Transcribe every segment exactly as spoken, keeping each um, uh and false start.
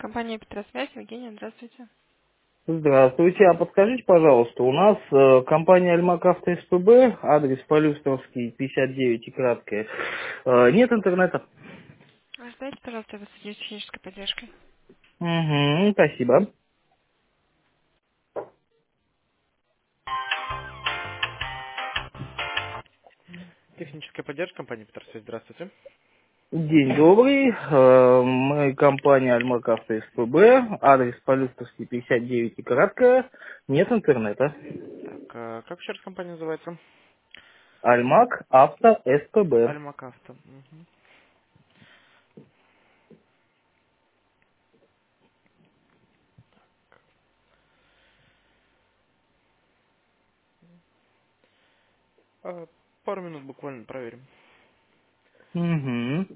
Компания Петросвязь, Евгения, здравствуйте. Здравствуйте, а подскажите, пожалуйста, у нас э, компания Альмак Авто СПБ, адрес Полюстровский, пятьдесят девять и краткое. Э, нет интернета. Вы ждайте, пожалуйста, вас с технической поддержкой. Угу, спасибо. Техническая поддержка компании Петросвязь, здравствуйте. День добрый, э, мы компания Альмак Авто СПБ, адрес Полюстровский, пятьдесят девять и краткое, нет интернета. Так, а как еще раз компания называется? Альмак Авто СПБ. Альмакавто. Мгм. А, пару минут буквально проверим. Угу.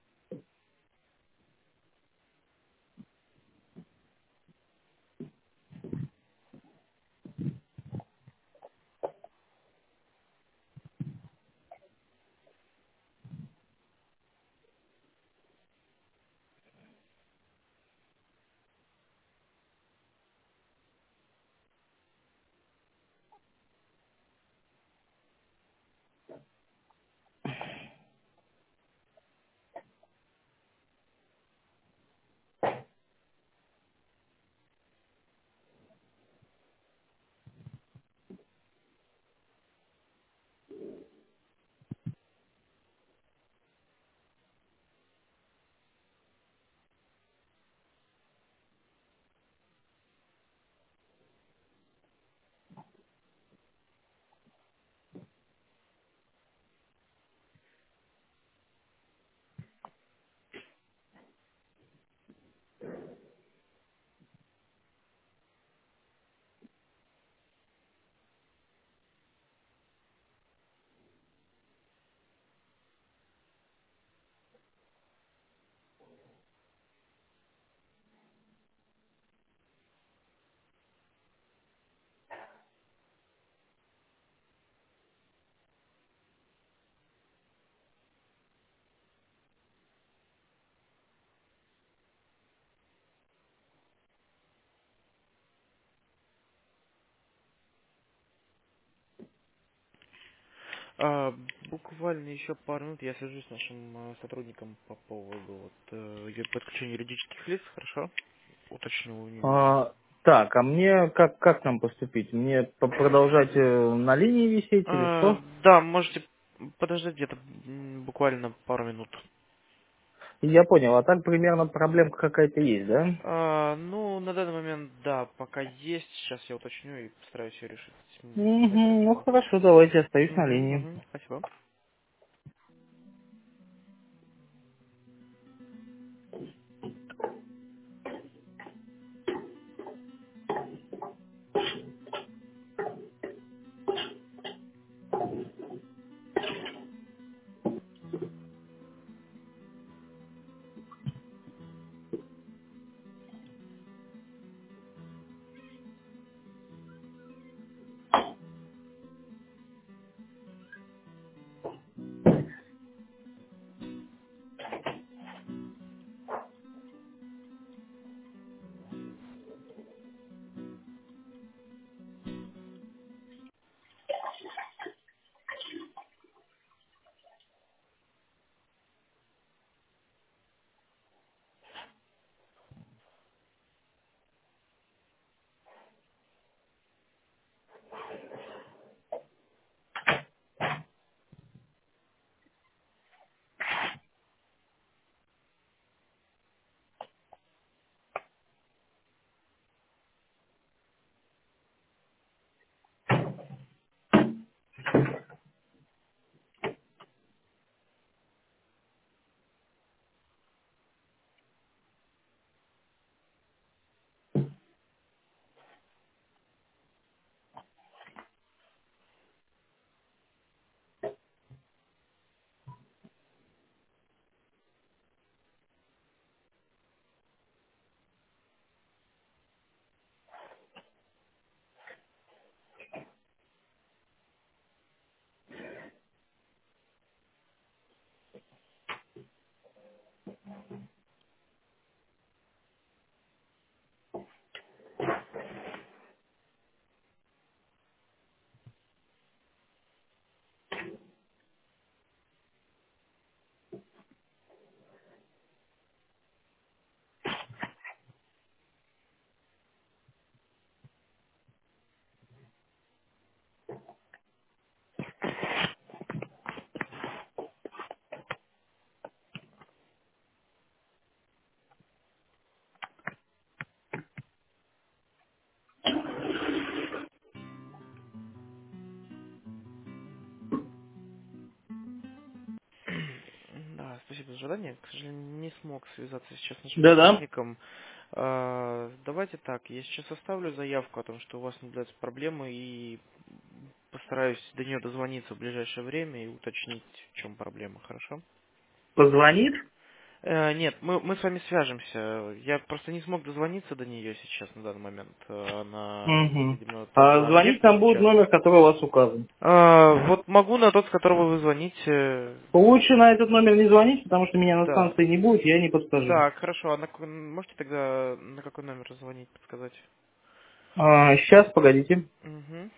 А, буквально еще пару минут я свяжусь с нашим а, сотрудником по поводу вот, э, ю- подключения юридических лиц, хорошо? Уточню у него. А, так, а мне как, как нам поступить? Мне по- продолжать э, на линии висеть или А, что? да, можете подождать где-то м, буквально пару минут. Я понял, а так примерно проблемка какая-то есть, да? А, ну, на данный момент, да, пока есть. Сейчас я уточню и постараюсь ее решить м, Угу, ну оперативно. хорошо, давайте остаюсь на Угу, линии. угу, спасибо. ожидания. К сожалению, не смог связаться сейчас с нашим Да-да. сотрудником. А, давайте так, я сейчас оставлю заявку о том, что у вас наблюдаются проблемы, и постараюсь до нее дозвониться в ближайшее время и уточнить, в чем проблема, хорошо? Позвонит? Э, нет, мы, мы с вами свяжемся. Я просто не смог дозвониться до нее сейчас, на данный момент. Э, Она, Угу. видимо, тоже А на звонить объекте нам будет сейчас. номер, который у вас указан. А, вот могу на тот, с которого вы звоните. Лучше на этот номер не звонить, потому что меня на Да. станции не будет, я не подскажу. Так, хорошо. А на какой- можете тогда на какой номер звонить, подсказать? А, сейчас, погодите. Угу.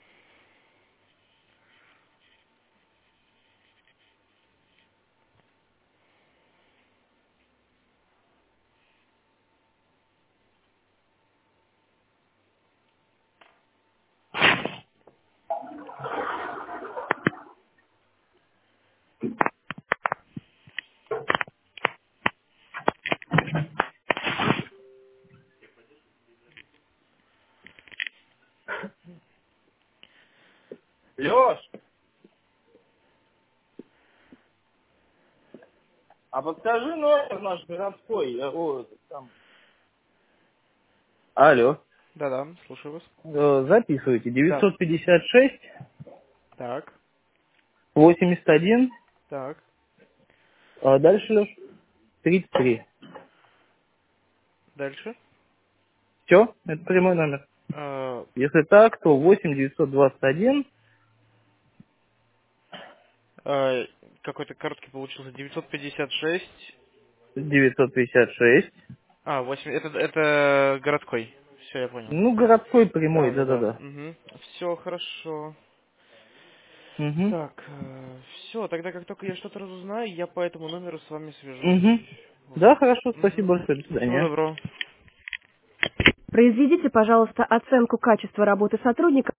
Леш, а подскажи номер наш городской. Я, о, этот там. Алло. Да-да, слушаю вас. Э, Записывайте. Да. девятьсот пятьдесят шесть Так, восемьдесят один. так. А дальше, Леш, тридцать три. Дальше. Все, это прямой номер. Э, Если так, то восемь девятьсот двадцать один э, какой-то короткий получился. девятьсот пятьдесят шесть. девятьсот пятьдесят шесть. А, восемь. Это, это городской. Все, я понял. Ну, городской прямой, Да, да, да. да-да-да. Угу. Все хорошо. Угу. Так, все, тогда как только я что-то разузнаю, я по этому номеру с вами Угу. свяжусь. Вот. Да, хорошо, спасибо Угу. большое, до Всего свидания. доброго. Произведите, пожалуйста, оценку качества работы сотрудника.